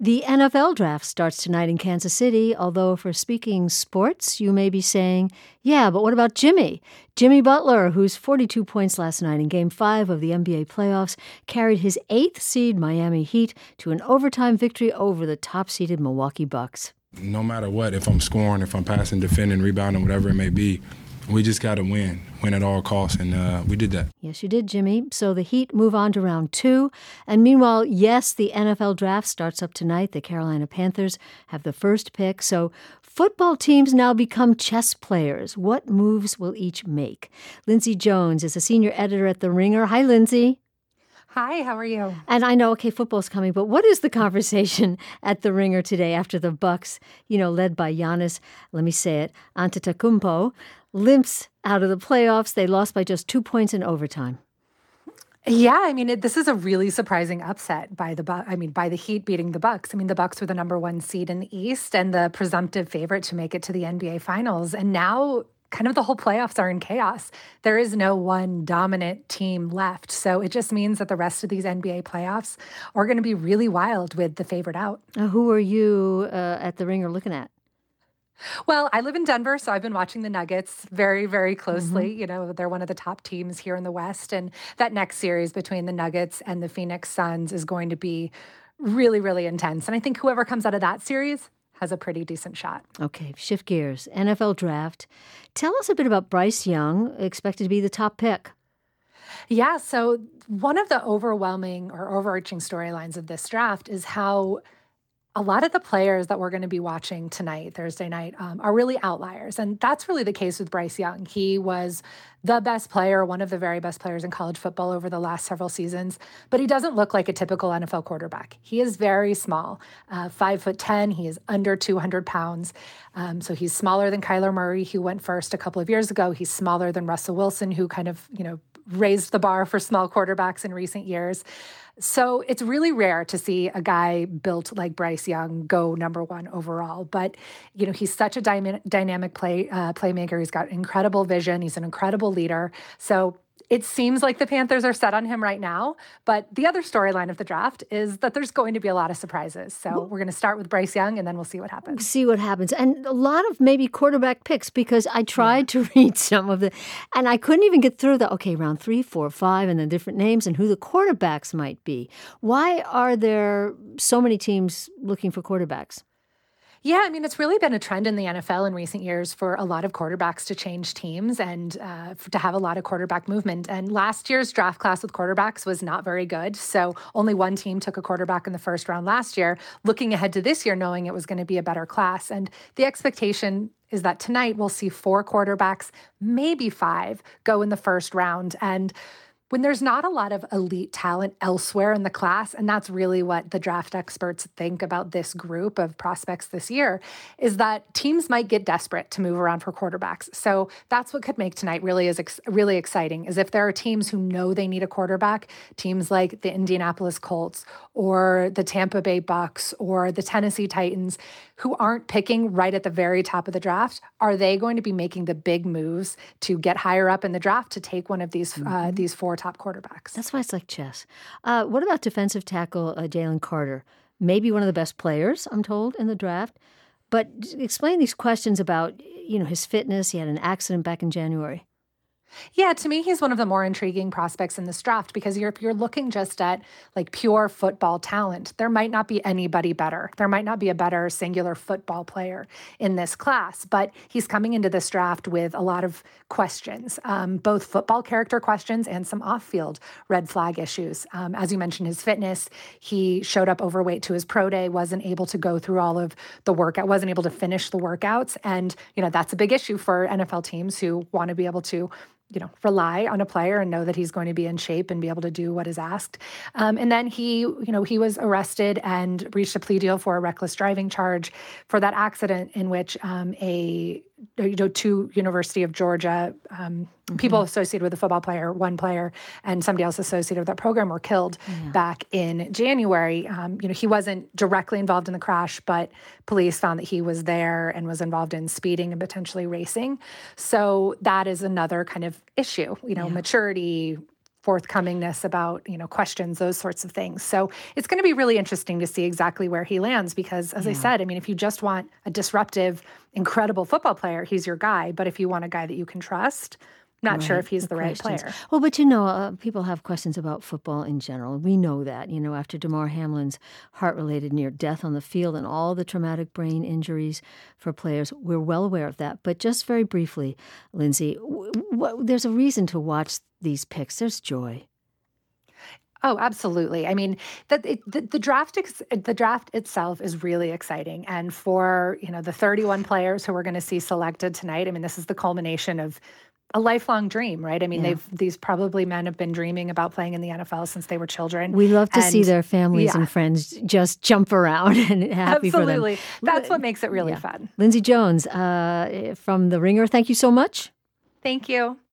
The NFL draft starts tonight in Kansas City, although for speaking sports, you may be saying, yeah, but what about Jimmy? Jimmy Butler, whose 42 points last night in Game 5 of the NBA playoffs carried his 8th seed Miami Heat to an overtime victory over the top-seeded Milwaukee Bucks. No matter what, if I'm scoring, if I'm passing, defending, rebounding, whatever it may be, we just got to win at all costs, and we did that. Yes, you did, Jimmy. So the Heat move on to round 2. And meanwhile, yes, the NFL draft starts up tonight. The Carolina Panthers have the first pick. So football teams now become chess players. What moves will each make? Lindsay Jones is a senior editor at The Ringer. Hi, Lindsay. Hi, how are you? And I know, okay, football's coming, but what is the conversation at The Ringer today after the Bucks, led by Giannis, let me say it, Antetokounmpo, limps out of the playoffs? They lost by just 2 points in overtime. Yeah, this is a really surprising upset by the Heat beating the Bucks. The Bucks were the number 1 seed in the East and the presumptive favorite to make it to the NBA Finals. And now kind of the whole playoffs are in chaos. There is no one dominant team left. So it just means that the rest of these NBA playoffs are going to be really wild with the favorite out. Who are you at The Ringer looking at? Well, I live in Denver, so I've been watching the Nuggets very, very closely. Mm-hmm. They're one of the top teams here in the West. And that next series between the Nuggets and the Phoenix Suns is going to be really, really intense. And I think whoever comes out of that series has a pretty decent shot. Okay, shift gears. NFL draft. Tell us a bit about Bryce Young, expected to be the top pick. Yeah, so one of the overwhelming or overarching storylines of this draft is how a lot of the players that we're going to be watching tonight, Thursday night, are really outliers. And that's really the case with Bryce Young. He was the best player, one of the very best players in college football over the last several seasons, but he doesn't look like a typical NFL quarterback. He is very small, 5'10". He is under 200 pounds. So he's smaller than Kyler Murray, who went first a couple of years ago. He's smaller than Russell Wilson, who kind of, raised the bar for small quarterbacks in recent years. So it's really rare to see a guy built like Bryce Young go number 1 overall. But, he's such a dynamic playmaker. He's got incredible vision. He's an incredible leader. So it seems like the Panthers are set on him right now. But the other storyline of the draft is that there's going to be a lot of surprises. So we're going to start with Bryce Young, and then we'll see what happens. And a lot of maybe quarterback picks, because I tried to read some of and I couldn't even get through round 3, 4, 5, and the different names and who the quarterbacks might be. Why are there so many teams looking for quarterbacks? Yeah, it's really been a trend in the NFL in recent years for a lot of quarterbacks to change teams and to have a lot of quarterback movement. And last year's draft class with quarterbacks was not very good. So only one team took a quarterback in the first round last year, looking ahead to this year, knowing it was going to be a better class. And the expectation is that tonight we'll see 4 quarterbacks, maybe 5, go in the first round. And when there's not a lot of elite talent elsewhere in the class, and that's really what the draft experts think about this group of prospects this year, is that teams might get desperate to move around for quarterbacks. So that's what could make tonight really exciting, is if there are teams who know they need a quarterback, teams like the Indianapolis Colts or the Tampa Bay Bucks or the Tennessee Titans, who aren't picking right at the very top of the draft, are they going to be making the big moves to get higher up in the draft to take one of these 4 top quarterbacks? That's why it's like chess. What about defensive tackle Jalen Carter? Maybe one of the best players, I'm told, in the draft. But explain these questions about, his fitness. He had an accident back in January. Yeah, to me, he's one of the more intriguing prospects in this draft, because if you're looking just at pure football talent, there might not be anybody better. There might not be a better singular football player in this class, but he's coming into this draft with a lot of questions, both football character questions and some off-field red flag issues. As you mentioned, his fitness, he showed up overweight to his pro day, wasn't able to go through all of the workout, wasn't able to finish the workouts. And, that's a big issue for NFL teams who want to be able to rely on a player and know that he's going to be in shape and be able to do what is asked. And then he was arrested and reached a plea deal for a reckless driving charge for that accident in which two University of Georgia people associated with the football player, one player, and somebody else associated with that program were killed back in January. He wasn't directly involved in the crash, but police found that he was there and was involved in speeding and potentially racing. So that is another kind of issue, maturity, forthcomingness about, questions, those sorts of things. So it's going to be really interesting to see exactly where he lands because, as I said, I mean, if you just want a disruptive, incredible football player, he's your guy. But if you want a guy that you can trust, not sure if he's the right player. Well, but people have questions about football in general. We know that, after Damar Hamlin's heart-related near death on the field and all the traumatic brain injuries for players, we're well aware of that. But just very briefly, Lindsay, there's a reason to watch these picks. There's joy. Oh, absolutely. I mean, the draft itself is really exciting. And for, the 31 players who we're going to see selected tonight, I mean, this is the culmination of a lifelong dream, right? I mean, these probably men have been dreaming about playing in the NFL since they were children. We love to see their families and friends just jump around and happy for them. Absolutely. That's what makes it really fun. Lindsay Jones from The Ringer, thank you so much. Thank you.